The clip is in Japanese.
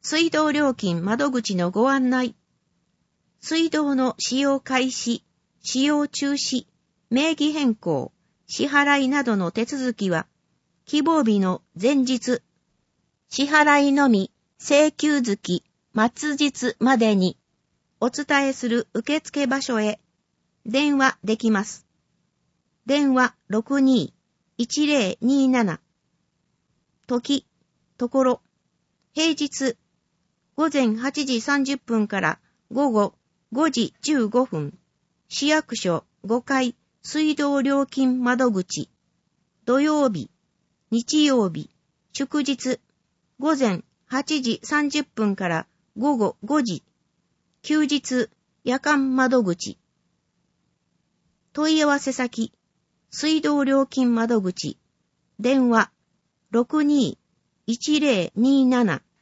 水道料金窓口のご案内。水道の使用開始、使用中止、名義変更、支払いなどの手続きは、希望日の前日、支払いのみ請求月末日までにお伝えする受付場所へ電話できます。電話62-1027。時、ところ、平日午前8時30分から午後5時15分、市役所5階水道料金窓口、土曜日、日曜日、祝日、午前8時30分から午後5時、休日、夜間窓口。問い合わせ先、水道料金窓口、電話62-1027